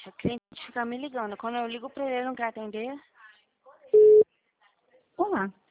A cliente fica me ligando. Quando eu ligo pra ele, ele não quer atender. Olá,